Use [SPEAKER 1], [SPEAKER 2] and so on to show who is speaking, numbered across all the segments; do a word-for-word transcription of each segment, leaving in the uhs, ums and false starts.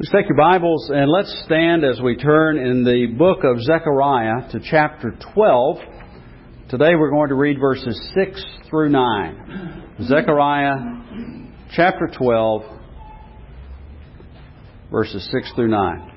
[SPEAKER 1] Please take your Bibles and let's stand as we turn in the book of Zechariah to chapter twelve. Today we're going to read verses six through nine. Zechariah chapter twelve, verses six through nine.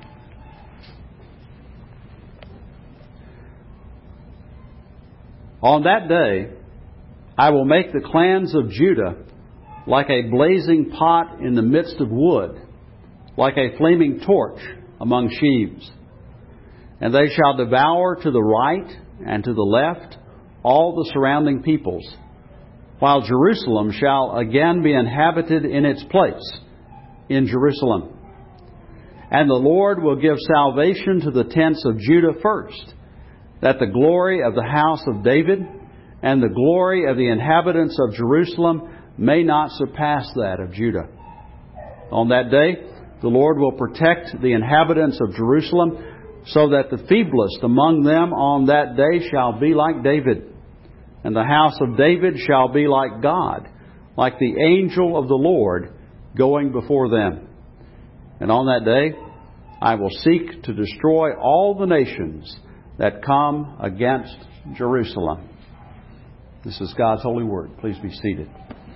[SPEAKER 1] On that day I will make the clans of Judah like a blazing pot in the midst of wood, like a flaming torch among sheaves. And they shall devour to the right and to the left all the surrounding peoples, while Jerusalem shall again be inhabited in its place, in Jerusalem. And the Lord will give salvation to the tents of Judah first, that the glory of the house of David and the glory of the inhabitants of Jerusalem may not surpass that of Judah. On that day, the Lord will protect the inhabitants of Jerusalem, so that the feeblest among them on that day shall be like David, and the house of David shall be like God, like the angel of the Lord going before them. And on that day I will seek to destroy all the nations that come against Jerusalem. This is God's holy word. Please be seated.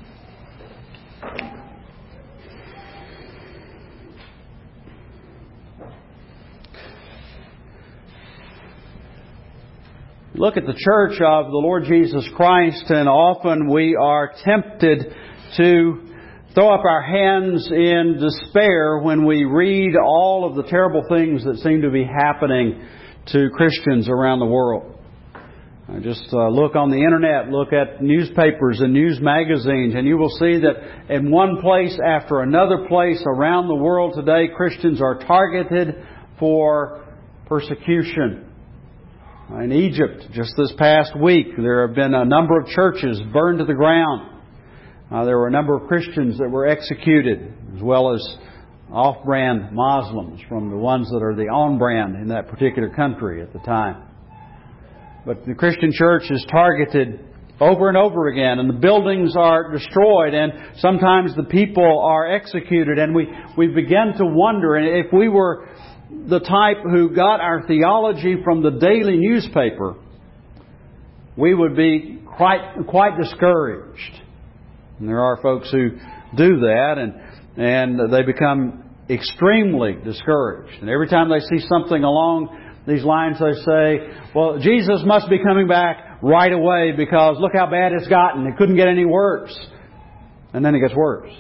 [SPEAKER 1] Look at the church of the Lord Jesus Christ, and often we are tempted to throw up our hands in despair when we read all of the terrible things that seem to be happening to Christians around the world. Just uh, look on the internet, look at newspapers and news magazines, and you will see that in one place after another place around the world today, Christians are targeted for persecution. In Egypt, just this past week, there have been a number of churches burned to the ground. Uh, there were a number of Christians that were executed, as well as off-brand Muslims from the ones that are the on-brand in that particular country at the time. But the Christian church is targeted over and over again, and the buildings are destroyed, and sometimes the people are executed, and we, we begin to wonder, and if we were the type who got our theology from the daily newspaper, we would be quite quite discouraged. And there are folks who do that, and and they become extremely discouraged. And every time they see something along these lines, they say, well, Jesus must be coming back right away because look how bad it's gotten. It couldn't get any worse. And then it gets worse.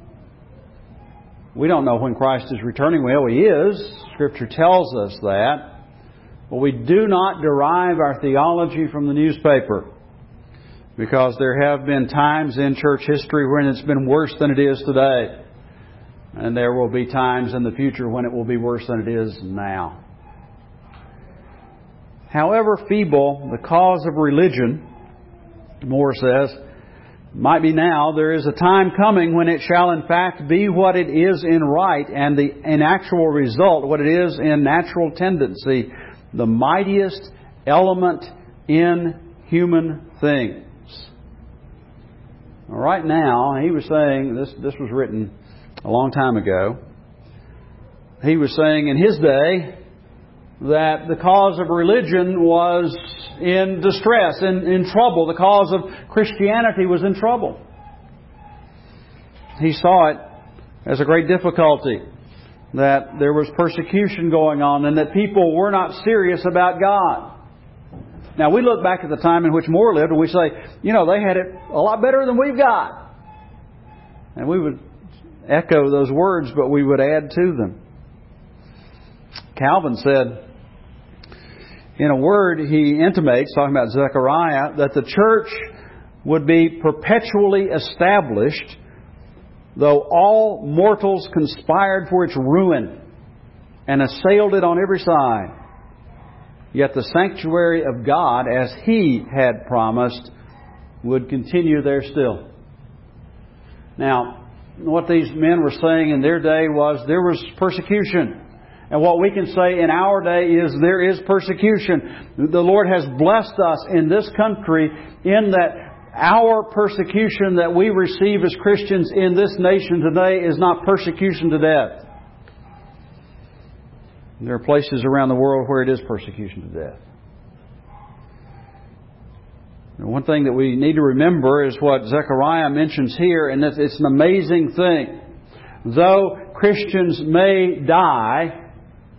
[SPEAKER 1] We don't know when Christ is returning. Well, He is. Scripture tells us that. But we do not derive our theology from the newspaper, because there have been times in church history when it's been worse than it is today. And there will be times in the future when it will be worse than it is now. However feeble the cause of religion, Moore says, might be now, there is a time coming when it shall in fact be what it is in right, and the in actual result what it is in natural tendency, the mightiest element in human things. Right now, he was saying, this, this was written a long time ago, he was saying in his day that the cause of religion was in distress, in, in trouble. The cause of Christianity was in trouble. He saw it as a great difficulty, that there was persecution going on and that people were not serious about God. Now, we look back at the time in which Moore lived and we say, you know, they had it a lot better than we've got. And we would echo those words, but we would add to them. Calvin said, in a word, he intimates, talking about Zechariah, that the church would be perpetually established, though all mortals conspired for its ruin and assailed it on every side. Yet the sanctuary of God, as He had promised, would continue there still. Now, what these men were saying in their day was there was persecution. And what we can say in our day is there is persecution. The Lord has blessed us in this country in that our persecution that we receive as Christians in this nation today is not persecution to death. There are places around the world where it is persecution to death. And one thing that we need to remember is what Zechariah mentions here, and it's an amazing thing. Though Christians may die,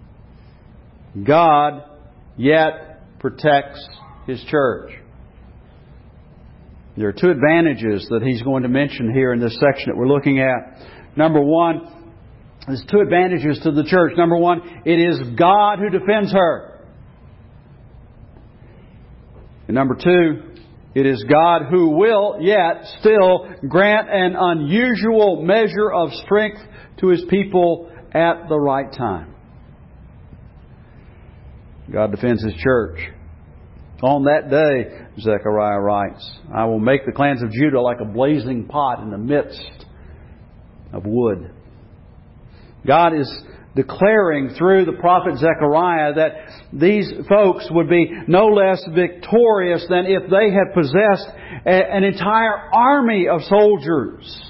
[SPEAKER 1] God yet protects His church. There are two advantages that he's going to mention here in this section that we're looking at. Number one, there's two advantages to the church. Number one, it is God who defends her. And number two, it is God who will yet still grant an unusual measure of strength to His people at the right time. God defends His church. On that day, Zechariah writes, I will make the clans of Judah like a blazing pot in the midst of wood. God is declaring through the prophet Zechariah that these folks would be no less victorious than if they had possessed a, an entire army of soldiers.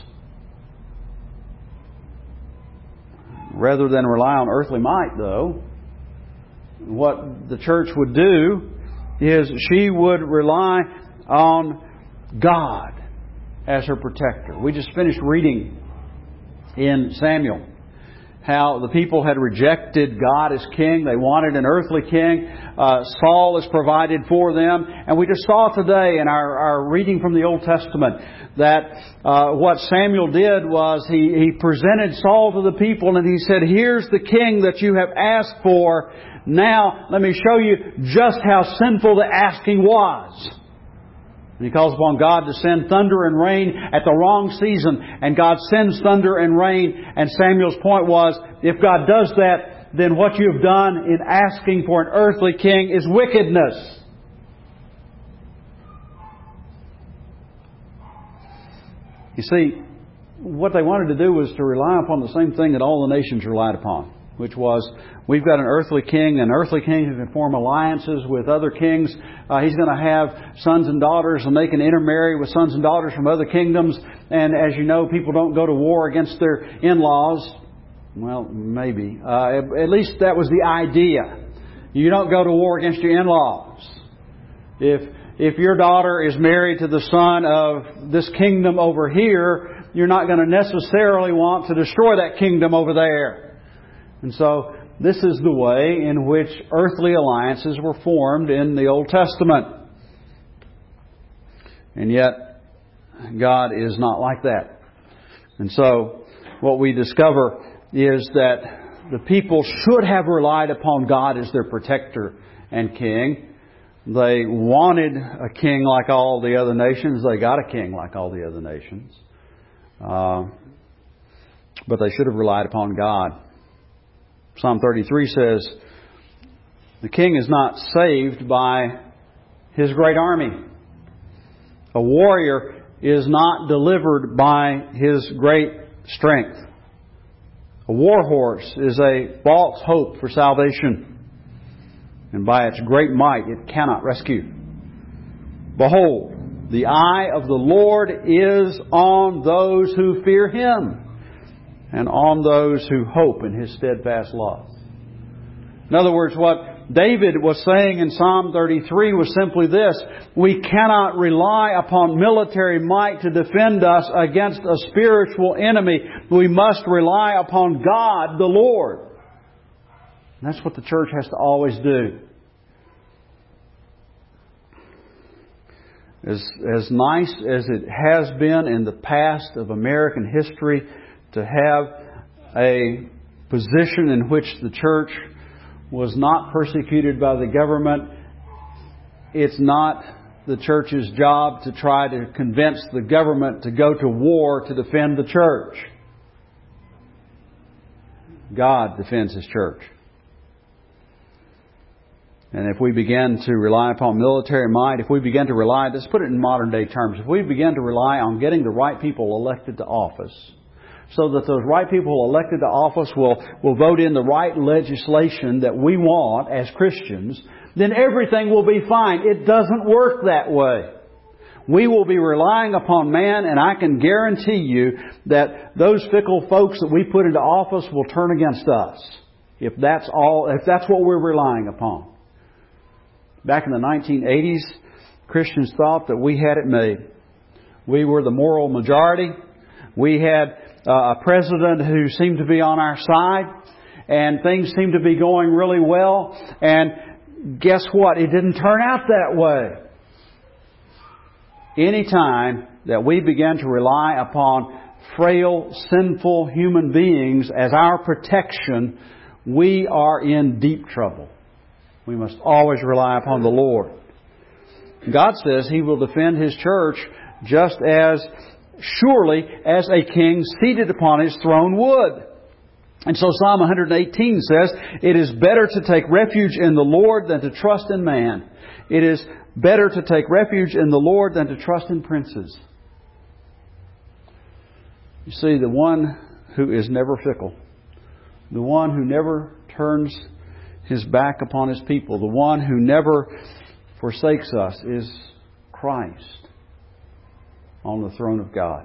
[SPEAKER 1] Rather than rely on earthly might, though, what the church would do is she would rely on God as her protector. We just finished reading in Samuel how the people had rejected God as king. They wanted an earthly king. Uh, Saul is provided for them. And we just saw today in our, our reading from the Old Testament that uh, what Samuel did was he, he presented Saul to the people and he said, here's the king that you have asked for. Now, let me show you just how sinful the asking was. And he calls upon God to send thunder and rain at the wrong season. And God sends thunder and rain. And Samuel's point was, if God does that, then what you have done in asking for an earthly king is wickedness. You see, what they wanted to do was to rely upon the same thing that all the nations relied upon, which was, we've got an earthly king, an earthly king who can form alliances with other kings. Uh, he's going to have sons and daughters, and they can intermarry with sons and daughters from other kingdoms. And as you know, people don't go to war against their in-laws. Well, maybe. Uh, at least that was the idea. You don't go to war against your in-laws. If if your daughter is married to the son of this kingdom over here, you're not going to necessarily want to destroy that kingdom over there. And so this is the way in which earthly alliances were formed in the Old Testament. And yet, God is not like that. And so, what we discover is that the people should have relied upon God as their protector and king. They wanted a king like all the other nations. They got a king like all the other nations. Uh, but they should have relied upon God. Psalm thirty-three says, the king is not saved by his great army. A warrior is not delivered by his great strength. A war horse is a false hope for salvation. And by its great might it cannot rescue. Behold, the eye of the Lord is on those who fear Him, and on those who hope in His steadfast love. In other words, what David was saying in Psalm thirty-three was simply this: we cannot rely upon military might to defend us against a spiritual enemy. We must rely upon God, the Lord. And that's what the church has to always do. As, as nice as it has been in the past of American history to have a position in which the church was not persecuted by the government, it's not the church's job to try to convince the government to go to war to defend the church. God defends His church. And if we begin to rely upon military might, if we begin to rely, let's put it in modern day terms, if we begin to rely on getting the right people elected to office, so that those right people elected to office will, will vote in the right legislation that we want as Christians, then everything will be fine. It doesn't work that way. We will be relying upon man, and I can guarantee you that those fickle folks that we put into office will turn against us. if that's all, if that's what we're relying upon. Back in the nineteen eighties, Christians thought that we had it made. We were the moral majority. We had uh, a president who seemed to be on our side, and things seemed to be going really well. And guess what? It didn't turn out that way. Any time that we began to rely upon frail, sinful human beings as our protection, we are in deep trouble. We must always rely upon the Lord. God says He will defend His church just as surely as a king seated upon his throne would. And so Psalm one eighteen says, "It is better to take refuge in the Lord than to trust in man. It is better to take refuge in the Lord than to trust in princes." You see, the one who is never fickle, the one who never turns His back upon His people, the one who never forsakes us is Christ on the throne of God.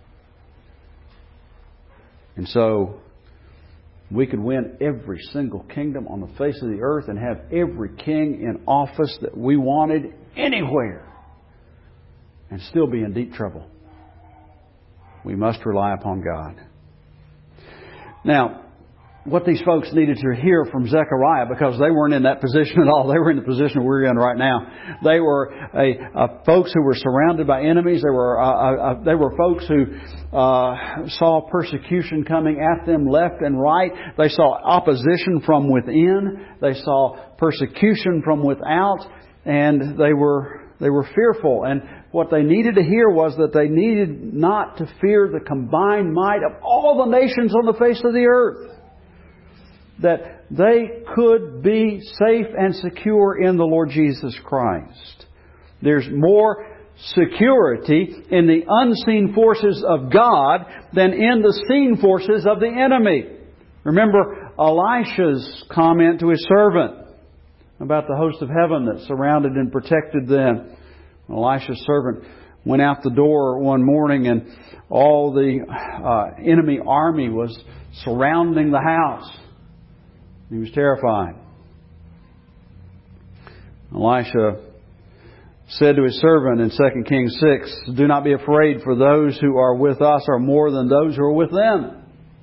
[SPEAKER 1] And so we could win every single kingdom on the face of the earth and have every king in office that we wanted anywhere and still be in deep trouble. We must rely upon God. Now, what these folks needed to hear from Zechariah, because they weren't in that position at all. They were in the position we're in right now. They were a, a folks who were surrounded by enemies. They were uh, uh, they were folks who uh, saw persecution coming at them left and right. They saw opposition from within. They saw persecution from without, and they were they were fearful. And what they needed to hear was that they needed not to fear the combined might of all the nations on the face of the earth. That they could be safe and secure in the Lord Jesus Christ. There's more security in the unseen forces of God than in the seen forces of the enemy. Remember Elisha's comment to his servant about the host of heaven that surrounded and protected them. Elisha's servant went out the door one morning and all the uh, enemy army was surrounding the house. He was terrified. Elisha said to his servant in Second Kings six, "Do not be afraid, for those who are with us are more than those who are with them."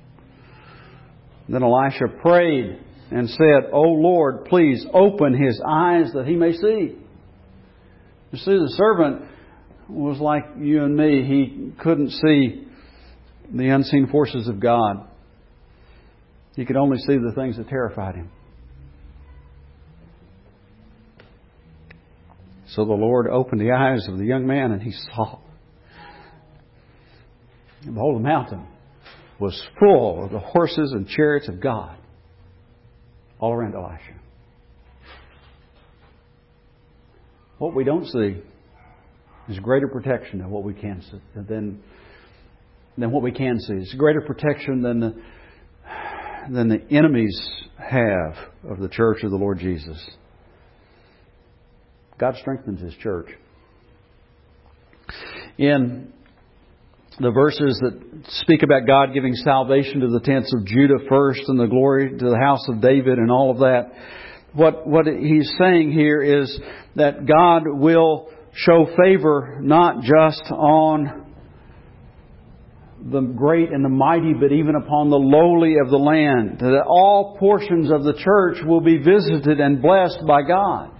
[SPEAKER 1] Then Elisha prayed and said, "O Lord, please open his eyes that he may see." You see, the servant was like you and me. He couldn't see the unseen forces of God. He could only see the things that terrified him. So the Lord opened the eyes of the young man and he saw. And behold, the mountain was full of the horses and chariots of God all around Elisha. What we don't see is greater protection than what we can see. Than, than what we can see. It's greater protection than the than the enemies have of the church of the Lord Jesus. God strengthens His church. In the verses that speak about God giving salvation to the tents of Judah first and the glory to the house of David and all of that, what, what He's saying here is that God will show favor not just on the great and the mighty, but even upon the lowly of the land. That all portions of the church will be visited and blessed by God.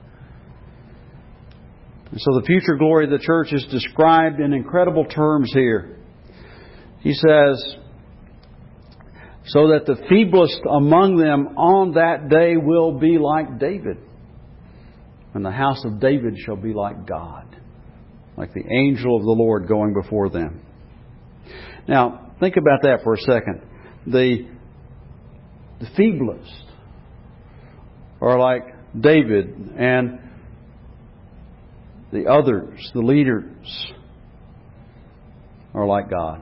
[SPEAKER 1] And so the future glory of the church is described in incredible terms here. He says, "So that the feeblest among them on that day will be like David, and the house of David shall be like God, like the angel of the Lord going before them." Now, think about that for a second. The, the feeblest are like David, and the others, the leaders, are like God.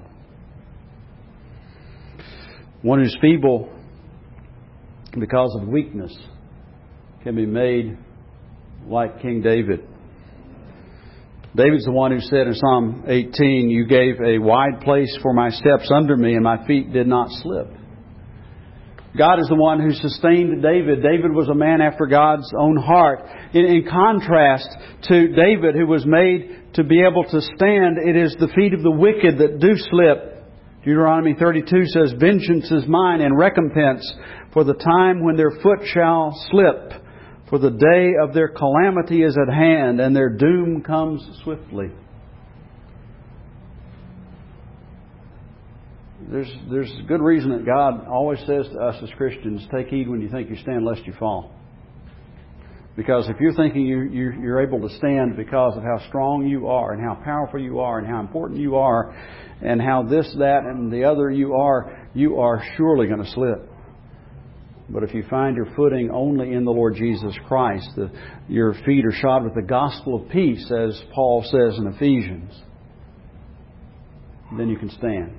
[SPEAKER 1] One who's feeble because of weakness can be made like King David. David's the one who said in Psalm eighteen, "You gave a wide place for my steps under me, and my feet did not slip." God is the one who sustained David. David was a man after God's own heart. In, in contrast to David, who was made to be able to stand, it is the feet of the wicked that do slip. Deuteronomy thirty-two says, "Vengeance is mine and recompense for the time when their foot shall slip. For the day of their calamity is at hand, and their doom comes swiftly." There's there's good reason that God always says to us as Christians, take heed when you think you stand, lest you fall. Because if you're thinking you, you, you're able to stand because of how strong you are, and how powerful you are, and how important you are, and how this, that, and the other you are, you are surely going to slip. But if you find your footing only in the Lord Jesus Christ, the, your feet are shod with the gospel of peace, as Paul says in Ephesians, then you can stand.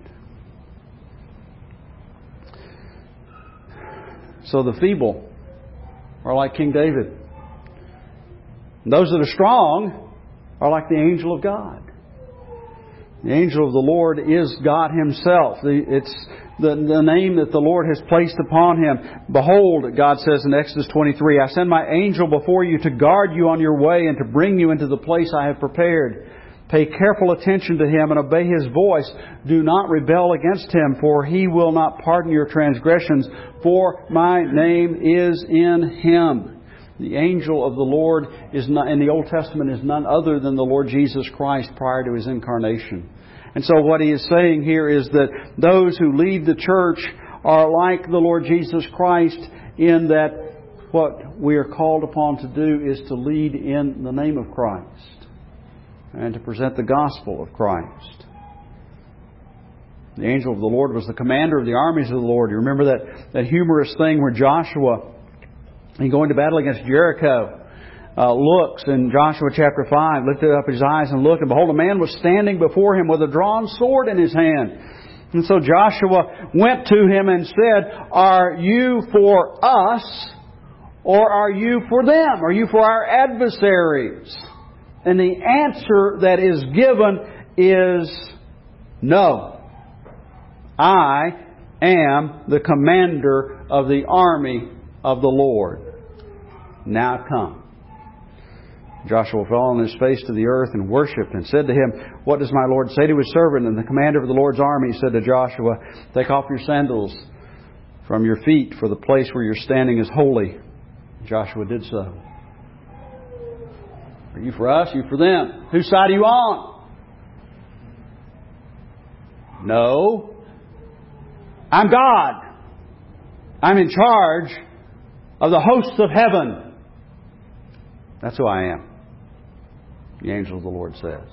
[SPEAKER 1] So the feeble are like King David. Those that are strong are like the angel of God. The angel of the Lord is God Himself. It's the, the name that the Lord has placed upon Him. "Behold," God says in Exodus twenty-three, "I send my angel before you to guard you on your way and to bring you into the place I have prepared. Pay careful attention to Him and obey His voice. Do not rebel against Him, for He will not pardon your transgressions, for my name is in Him." The angel of the Lord is not, in the Old Testament, is none other than the Lord Jesus Christ prior to His incarnation. And so what He is saying here is that those who lead the church are like the Lord Jesus Christ, in that what we are called upon to do is to lead in the name of Christ and to present the gospel of Christ. The angel of the Lord was the commander of the armies of the Lord. You remember that, that humorous thing where Joshua, in going to battle against Jericho, uh, looks in Joshua chapter five, lifted up his eyes and looked, and behold, a man was standing before him with a drawn sword in his hand. And so Joshua went to him and said, "Are you for us, or are you for them? Are you for our adversaries?" And the answer that is given is no. I am the commander of the army of the Lord. Now come. Joshua fell on his face to the earth and worshipped and said to him, "What does my Lord say to His servant?" And the commander of the Lord's army said to Joshua, "Take off your sandals from your feet, for the place where you're standing is holy." Joshua did so. Are you for us? Are you for them? Whose side are you on? No. I'm God. I'm in charge of the hosts of heaven. That's who I am, the angel of the Lord says.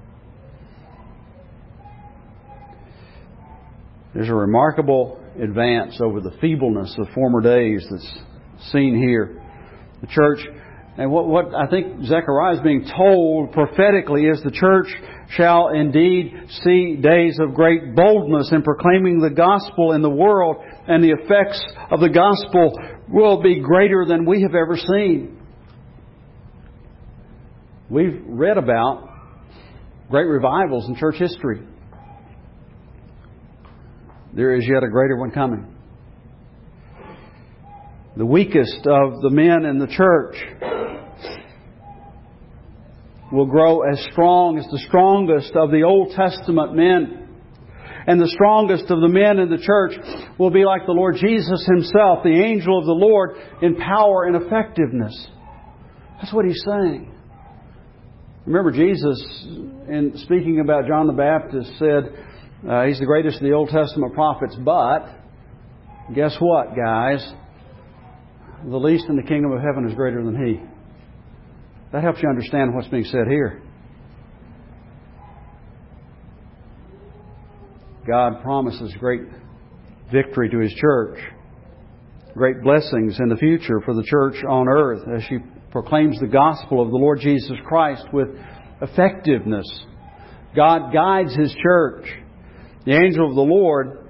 [SPEAKER 1] There's a remarkable advance over the feebleness of former days that's seen here. The church, and what, what I think Zechariah is being told prophetically is the church shall indeed see days of great boldness in proclaiming the gospel in the world, and the effects of the gospel will be greater than we have ever seen. We've read about great revivals in church history. There is yet a greater one coming. The weakest of the men in the church will grow as strong as the strongest of the Old Testament men. And the strongest of the men in the church will be like the Lord Jesus Himself, the angel of the Lord, in power and effectiveness. That's what He's saying. Remember, Jesus, in speaking about John the Baptist, said uh, he's the greatest of the Old Testament prophets, but guess what, guys? The least in the kingdom of heaven is greater than he. That helps you understand what's being said here. God promises great victory to His church, great blessings in the future for the church on earth as she proclaims the gospel of the Lord Jesus Christ with effectiveness. God guides His church. The angel of the Lord,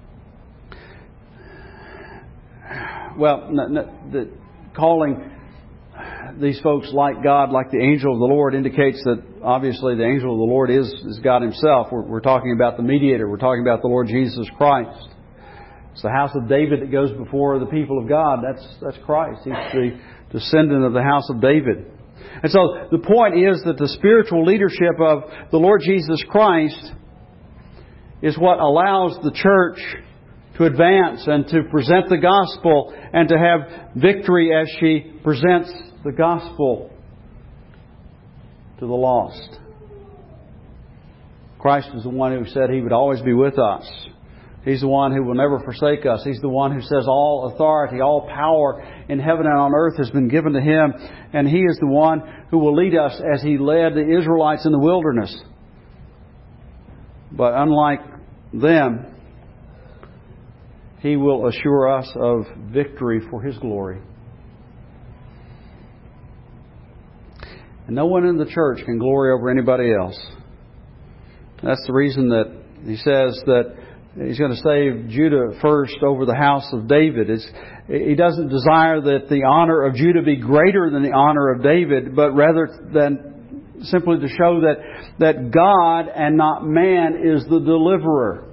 [SPEAKER 1] well, the, calling these folks like God, like the angel of the Lord, indicates that obviously the angel of the Lord is, is God Himself. We're, we're talking about the mediator. We're talking about the Lord Jesus Christ. It's the house of David that goes before the people of God. That's, that's Christ. He's the descendant of the house of David. And so the point is that the spiritual leadership of the Lord Jesus Christ is what allows the church to advance and to present the gospel and to have victory as she presents the gospel to the lost. Christ is the one who said He would always be with us. He's the one who will never forsake us. He's the one who says all authority, all power in heaven and on earth has been given to Him. And He is the one who will lead us as He led the Israelites in the wilderness. But unlike them, He will assure us of victory for His glory. And no one in the church can glory over anybody else. That's the reason that He says that He's going to save Judah first over the house of David. It's, he doesn't desire that the honor of Judah be greater than the honor of David, but rather than simply to show that, that God and not man is the deliverer.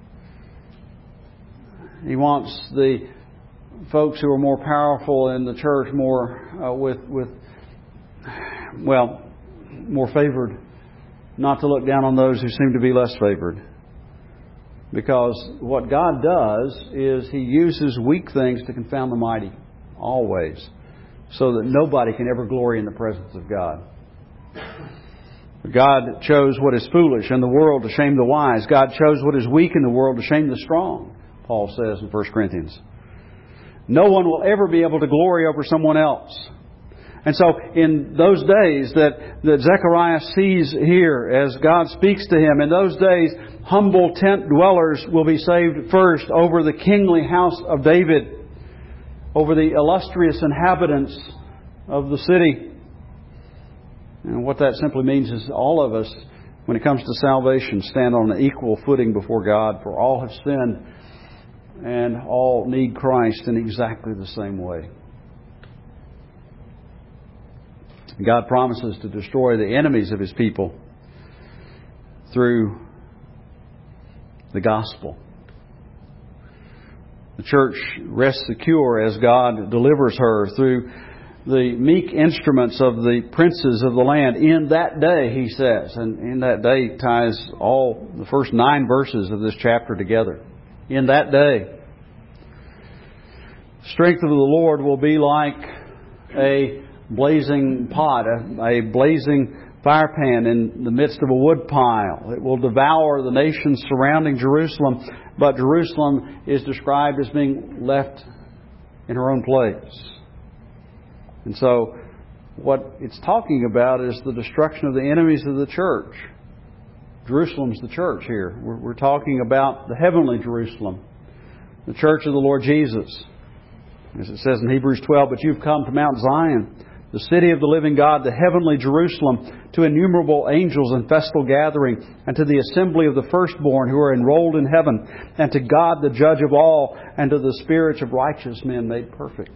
[SPEAKER 1] He wants the folks who are more powerful in the church, more uh, with, with, well, more favored, not to look down on those who seem to be less favored. Because what God does is He uses weak things to confound the mighty, always, so that nobody can ever glory in the presence of God. God chose what is foolish in the world to shame the wise. God chose what is weak in the world to shame the strong, Paul says in First Corinthians. No one will ever be able to glory over someone else. And so in those days that, that Zechariah sees here as God speaks to him, in those days humble tent dwellers will be saved first over the kingly house of David, over the illustrious inhabitants of the city. And what that simply means is all of us, when it comes to salvation, stand on an equal footing before God, for all have sinned and all need Christ in exactly the same way. God promises to destroy the enemies of His people through the gospel. The church rests secure as God delivers her through the meek instruments of the princes of the land in that day, he says. And in that day ties all the first nine verses of this chapter together. In that day, the strength of the Lord will be like a blazing pot, a, a blazing fire pan in the midst of a wood pile. It will devour the nations surrounding Jerusalem, but Jerusalem is described as being left in her own place. And so what it's talking about is the destruction of the enemies of the church. Jerusalem's the church here. We're, we're talking about the heavenly Jerusalem, the church of the Lord Jesus. As it says in Hebrews twelve, but you've come to Mount Zion, the city of the living God, the heavenly Jerusalem, to innumerable angels in festal gathering, and to the assembly of the firstborn who are enrolled in heaven, and to God the judge of all, and to the spirits of righteous men made perfect.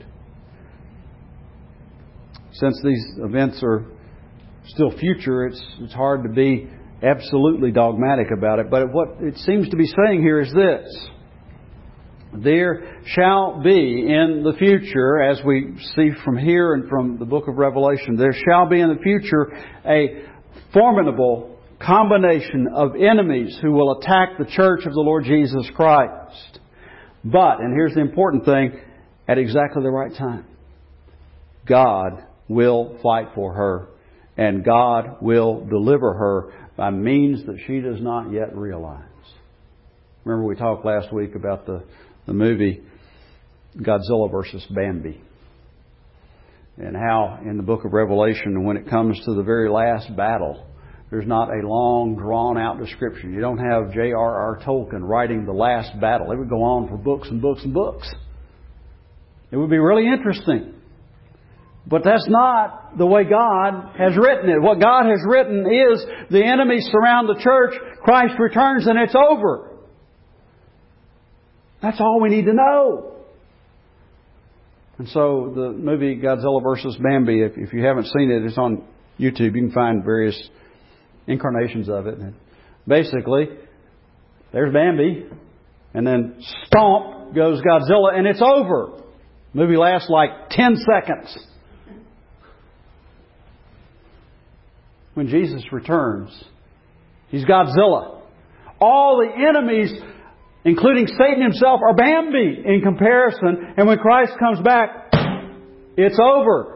[SPEAKER 1] Since these events are still future, it's it's hard to be absolutely dogmatic about it. But what it seems to be saying here is this. There shall be in the future, as we see from here and from the book of Revelation, there shall be in the future a formidable combination of enemies who will attack the church of the Lord Jesus Christ. But, and here's the important thing, at exactly the right time. God will fight for her, and God will deliver her by means that she does not yet realize. Remember we talked last week about the the movie Godzilla versus Bambi, and how in the book of Revelation, when it comes to the very last battle, there's not a long, drawn-out description. You don't have J R R Tolkien writing the last battle. It would go on for books and books and books. It would be really interesting. But that's not the way God has written it. What God has written is the enemies surround the church, Christ returns, and it's over. That's all we need to know. And so the movie Godzilla versus Bambi, if, if you haven't seen it, it's on YouTube. You can find various incarnations of it. And basically, there's Bambi, and then stomp out goes Godzilla, and it's over. The movie lasts like ten seconds. When Jesus returns, He's Godzilla. All the enemies, including Satan himself, are Bambi in comparison. And when Christ comes back, it's over.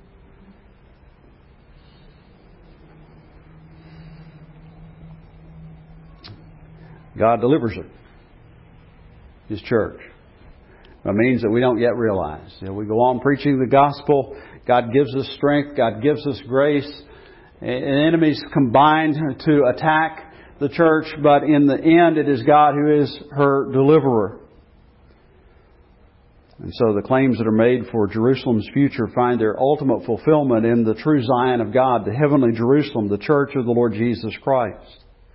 [SPEAKER 1] God delivers it. His church. It means that we don't yet realize. You know, we go on preaching the gospel. God gives us strength. God gives us grace. And enemies combine to attack the church. But in the end, it is God who is her deliverer. And so the claims that are made for Jerusalem's future find their ultimate fulfillment in the true Zion of God, the heavenly Jerusalem, the church of the Lord Jesus Christ.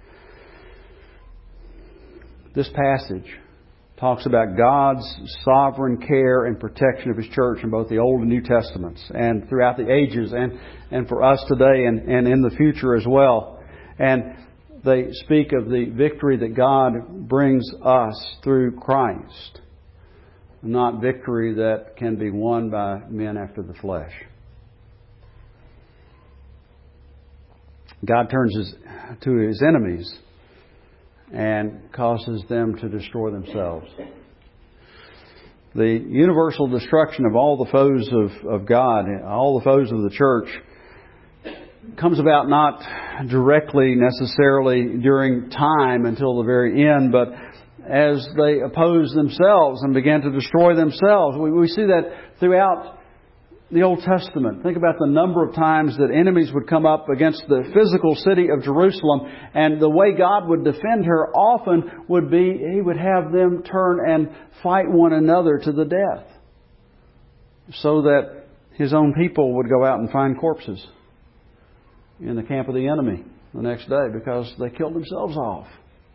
[SPEAKER 1] This passage talks about God's sovereign care and protection of His church in both the Old and New Testaments and throughout the ages and, and for us today and, and in the future as well. And they speak of the victory that God brings us through Christ, not victory that can be won by men after the flesh. God turns his, to His enemies and causes them to destroy themselves. The universal destruction of all the foes of, of God, all the foes of the church, comes about not directly necessarily during time until the very end, but as they oppose themselves and begin to destroy themselves. We, we see that throughout the Old Testament. Think about the number of times that enemies would come up against the physical city of Jerusalem, and the way God would defend her often would be He would have them turn and fight one another to the death, so that His own people would go out and find corpses in the camp of the enemy the next day because they killed themselves off.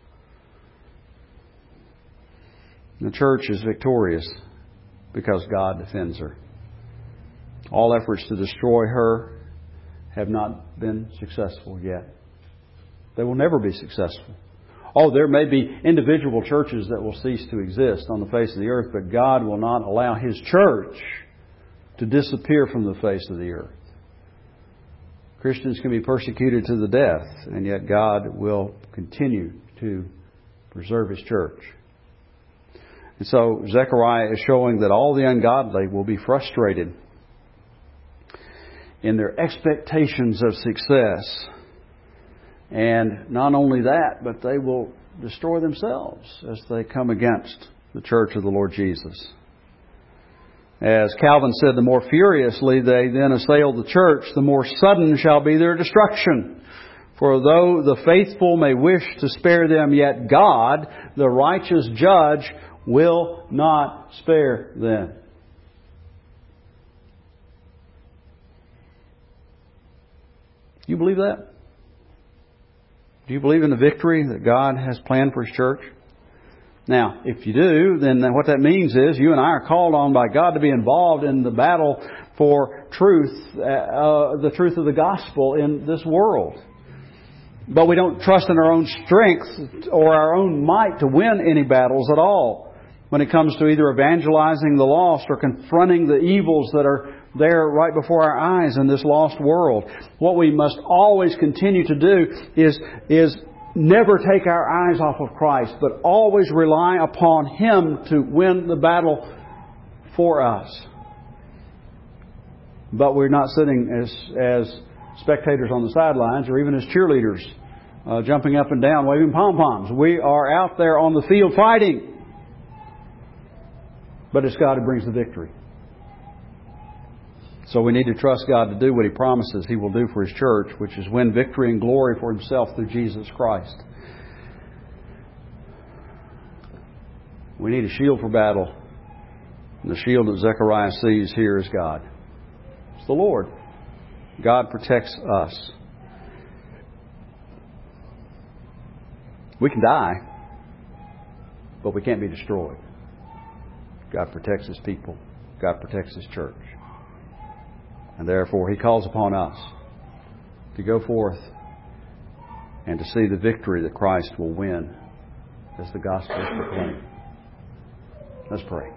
[SPEAKER 1] The church is victorious because God defends her. All efforts to destroy her have not been successful yet. They will never be successful. Oh, there may be individual churches that will cease to exist on the face of the earth, but God will not allow His church to disappear from the face of the earth. Christians can be persecuted to the death, and yet God will continue to preserve His church. And so Zechariah is showing that all the ungodly will be frustrated in their expectations of success. And not only that, but they will destroy themselves as they come against the church of the Lord Jesus. As Calvin said, the more furiously they then assail the church, the more sudden shall be their destruction. For though the faithful may wish to spare them, yet God, the righteous judge, will not spare them. Do you believe that? Do you believe in the victory that God has planned for His church? Now, if you do, then what that means is you and I are called on by God to be involved in the battle for truth, uh, the truth of the gospel in this world. But we don't trust in our own strength or our own might to win any battles at all when it comes to either evangelizing the lost or confronting the evils that are there right before our eyes in this lost world. What we must always continue to do is, is never take our eyes off of Christ, but always rely upon Him to win the battle for us. But we're not sitting as, as spectators on the sidelines or even as cheerleaders uh, jumping up and down, waving pom-poms. We are out there on the field fighting. But it's God who brings the victory. So we need to trust God to do what He promises He will do for His church, which is win victory and glory for Himself through Jesus Christ. We need a shield for battle. And the shield that Zechariah sees here is God. It's the Lord. God protects us. We can die, but we can't be destroyed. God protects His people. God protects His church. And therefore He calls upon us to go forth and to see the victory that Christ will win as the gospel is proclaimed. Let's pray.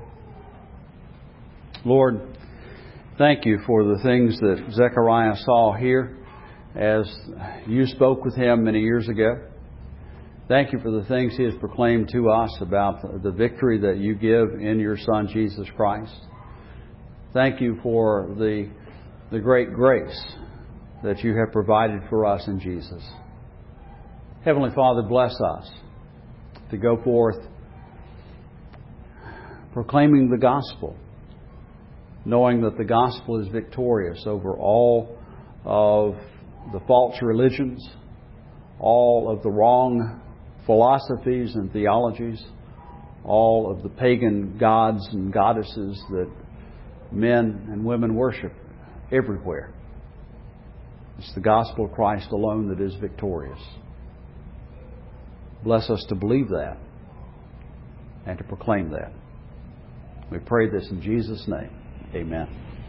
[SPEAKER 1] Lord, thank you for the things that Zechariah saw here as you spoke with him many years ago. Thank you for the things he has proclaimed to us about the victory that you give in your Son, Jesus Christ. Thank you for the, the great grace that you have provided for us in Jesus. Heavenly Father, bless us to go forth proclaiming the gospel, knowing that the gospel is victorious over all of the false religions, all of the wrong philosophies and theologies, all of the pagan gods and goddesses that men and women worship everywhere. It's the gospel of Christ alone that is victorious. Bless us to believe that and to proclaim that. We pray this in Jesus' name. Amen.